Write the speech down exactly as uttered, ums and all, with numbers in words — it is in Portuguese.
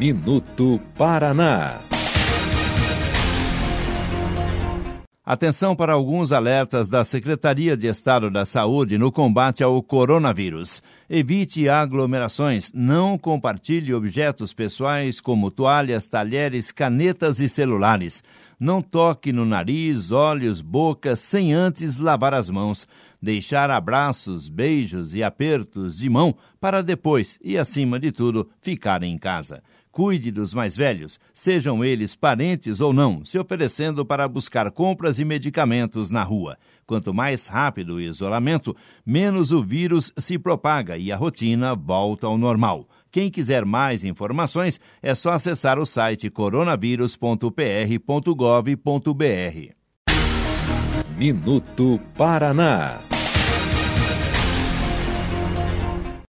Minuto Paraná. Atenção para alguns alertas da Secretaria de Estado da Saúde no combate ao coronavírus. Evite aglomerações, não compartilhe objetos pessoais como toalhas, talheres, canetas e celulares. Não toque no nariz, olhos, boca sem antes lavar as mãos. Deixar abraços, beijos e apertos de mão para depois e, acima de tudo, ficar em casa. Cuide dos mais velhos, sejam eles parentes ou não, se oferecendo para buscar compras e medicamentos na rua. Quanto mais rápido o isolamento, menos o vírus se propaga e a rotina volta ao normal. Quem quiser mais informações, é só acessar o site coronavírus ponto p r ponto gov ponto b r. Minuto Paraná.